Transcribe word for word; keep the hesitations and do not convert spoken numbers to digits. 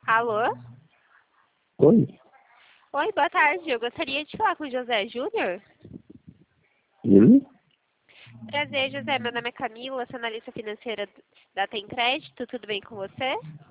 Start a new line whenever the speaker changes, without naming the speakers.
Alô?
Oi?
Oi, boa tarde. Eu gostaria de falar com o José Júnior.
Ele?
Prazer, José. Meu nome é Camila, sou analista financeira da Tem Crédito. Tudo bem com você?